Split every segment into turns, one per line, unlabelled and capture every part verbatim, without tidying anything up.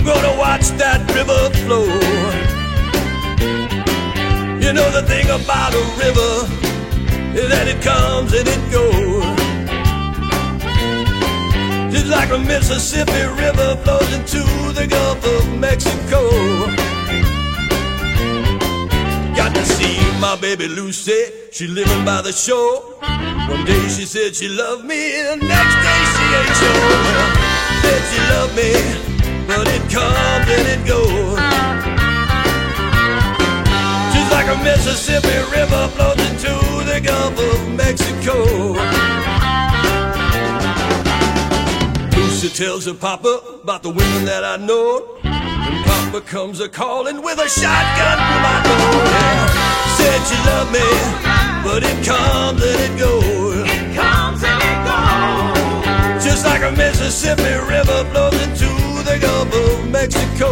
gonna watch that river flow. You know the thing about a river is that it comes and it goes. Just like a Mississippi River flows into the Gulf of Mexico. Got to see my baby Lucy, she living by the shore. One day she said she loved me, the next day she ain't sure. Said she loved me, but it comes and it goes. Just like a Mississippi River flows into the Gulf of Mexico. Lucy tells her papa about the women that I know, and papa comes a-calling with a shotgun for my door. Yeah. Said she loved me, but it comes and it goes.
It comes and it goes.
Just like a Mississippi River flows into the Gulf of Mexico.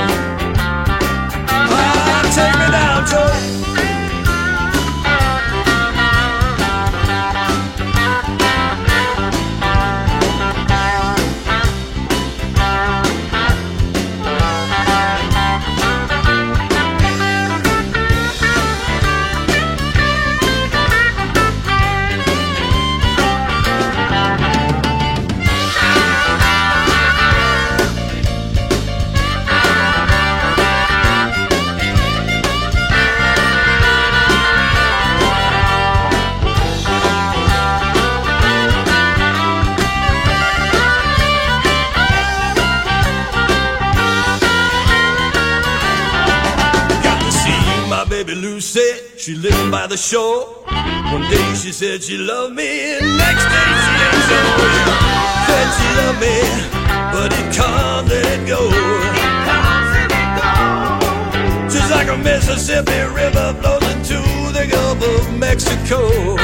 Ah, take me down, Joe. Baby Lucy, she living by the shore. One day she said she loved me, and next day she ain't sure. Said she loved me, but it comes and it goes.
It comes and it goes.
Just like a Mississippi River flows into the Gulf of Mexico.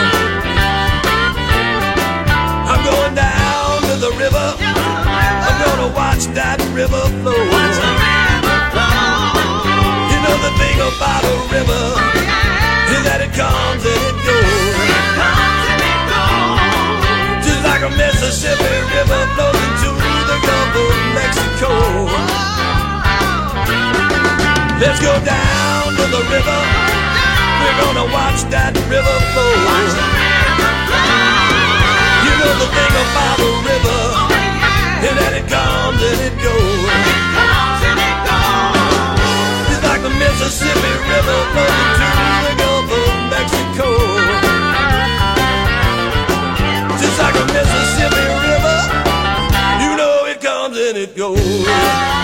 I'm going down to the river. I'm gonna watch that river flow.
Watch the river flow.
You know the thing about a river is that it comes and it goes.
It comes and it goes.
Just like a Mississippi River flows into the Gulf of Mexico. Let's go down to the river. We're gonna watch that river flow.
Watch the river flow.
You know the thing about a river is that it comes and it goes.
It comes and it goes.
Just like the Mississippi River flows into the Gulf of Mexico. Just like a Mississippi River, you know it comes and it goes.